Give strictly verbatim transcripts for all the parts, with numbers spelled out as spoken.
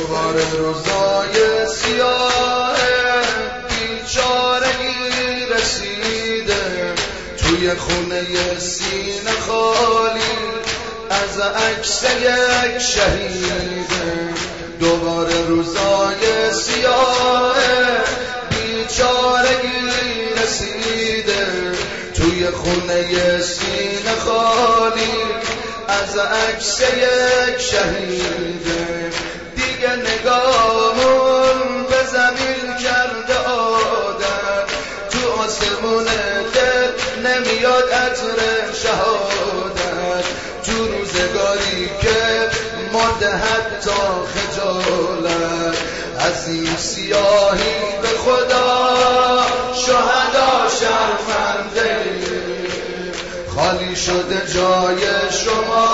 دوباره روزای سیاه بیچارگی رسیده توی خونه سینه خالی از عکس یک شهیده. دوباره روزای سیاه بیچارگی رسیده توی خونه سینه خالی از عکس یک شهیده. دیگه نگامون به زمین کرده عادت تو آسمون دل نمیاد عطر شهادت تو روزگاری که مرده حتی خجالت از این سیاهی به خدا شهدا شرمنده خالی شده جای شما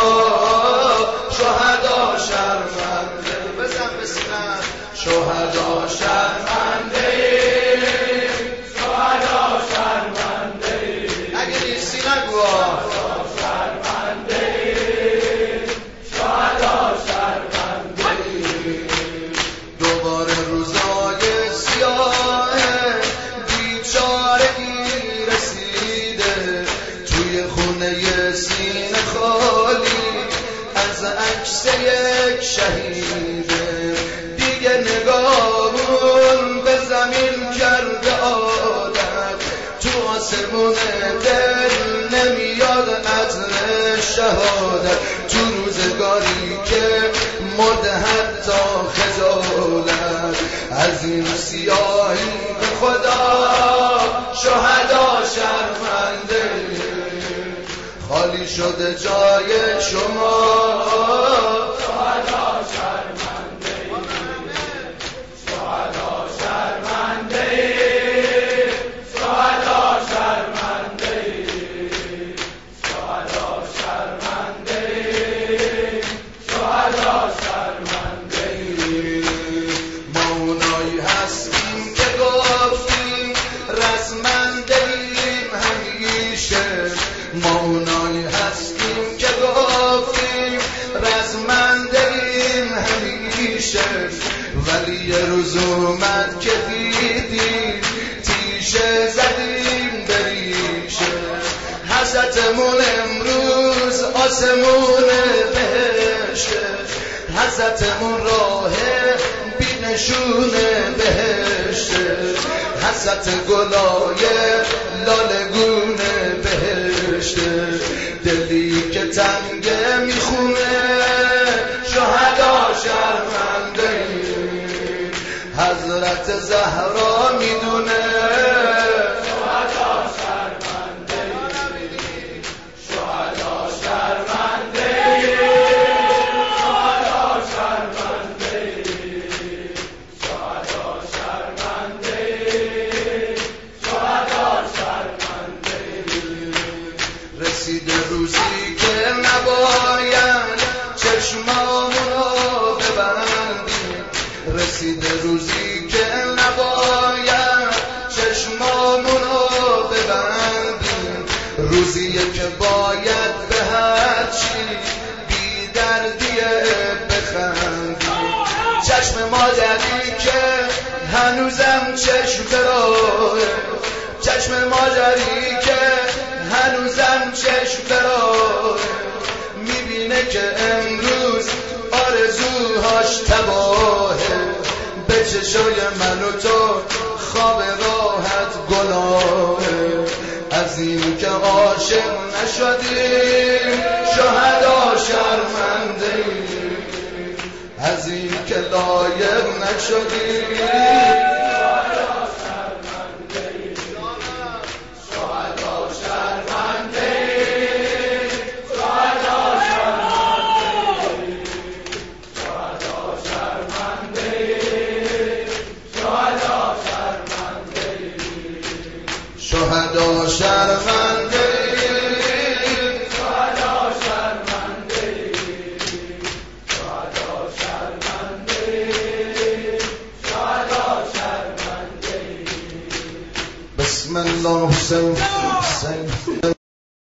شهدا شرمنده بزن بسنم شهدا شرمنده شهدا شرمنده اگه نیستی نگو شرمنده شهدا شرمنده. دوباره روزای سیاه بیچارگی رسیده توی خونه سینه خالی از عکس یک شهیده. دیگه نگامون به زمین کرده عادت تو آسمون دل نمیاد عطر شهادت تو روزگاری که مرده حتی خجالت از این سیاهی به خدا شهدا شرمنده خالی شده جای شما شهدا شرمنده شهدا شرمنده شهدا شرمنده شهدا شرمنده شهدا شرمنده. ما اونایی هستیم که گفتیم رزمنده‌ایم همیشه ما اونایی هستیم که گفتیم رزمنده‌ایم همیشه ولی یه روز اومد که دیدیم تیشه زدیم به ریشه حضرتمون امروز آسمون بهشه حضرتمون راه بینشون بهشه حضرت گلای لالگون بهشه دلی که تنگه میخونه شهدا شرمنده حضرت زهرا میدونه شهدا شرمنده شهدا شرمنده شهدا شرمنده شهدا شرمنده شهدا شرمنده. رسیده روزی که نباید چشمامونو ببندیم رسیده روزی که نباید چشمامونو ببندیم روزیه که باید به هر چی بی دردیه بخندیم چشم مادری که هنوزم چشم براه چشم مادری که هنوزم چشم براه میبینه که امروز آرزوهاش تباهه به چشای من و تو خواب راحت گناهه از این که عاشق نشدیم شهدا شرمنده از این که لایق نشدیم